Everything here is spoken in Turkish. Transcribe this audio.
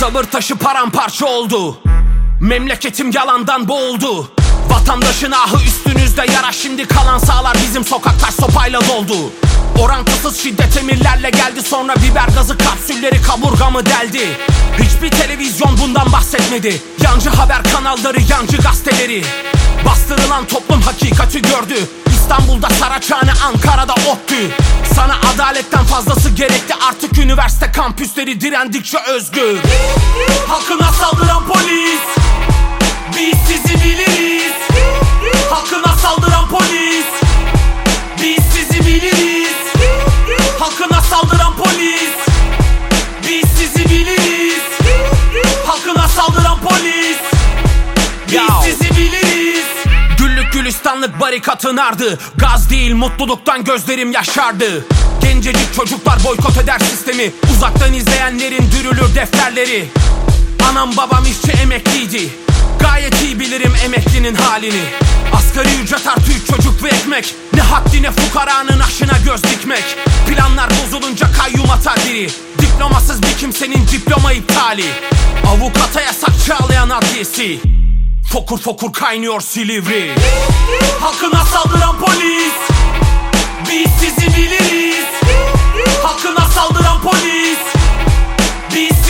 Sabır taşı paramparça oldu. Memleketim yalandan boğuldu. Vatandaşın ahı üstünüzde yara, şimdi kalan sağlar bizim sokaklar sopayla doldu. Orantısız şiddet emirlerle geldi, sonra biber gazı kapsülleri kaburgamı deldi. Hiçbir televizyon bundan bahsetmedi. Yancı haber kanalları, yancı gazeteleri. Bastırılan toplum hakikati gördü. İstanbul'da Saraçhane, Ankara'da ODTÜ. Sana adaletten fazlası gerekli, artık üniversite kampüsleri direndikçe özgür. Halkına saldıran polis, biz sizi biliriz. Halkına saldıran polis, biz sizi biliriz. Halkına saldıran polis, biz sizi biliriz. Halkına saldıran polis, biz sizi biliriz. Güllük gülistanlık barikatın ardı. Gaz değil mutluluktan gözlerim yaşardı. Gencecik çocuklar boykot eder sistemi. Uzaktan izleyenlerin dürülür defterleri. Anam babam işçi emekliydi. Gayet iyi bilirim emeklinin halini. Asgari ücret artı 3 çocuk ve ekmek. Ne haddine fukaranın aşına göz dikmek. Planlar bozulunca kayyum atar biri. Diplomasız bir kimsenin diploma iptali. Avukata yasak çağlayan adliyesi. Fokur fokur kaynıyor Silivri. Halkına saldıran polis, biz sizi biliriz. Halkına saldıran polis, biz